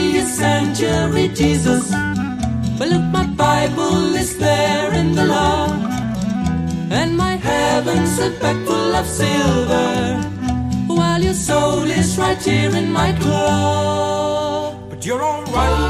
20th century Jesus. But look, my Bible is there in the law, and my heaven's a bag full of silver, while your soul is right here in my claw. But you're alright.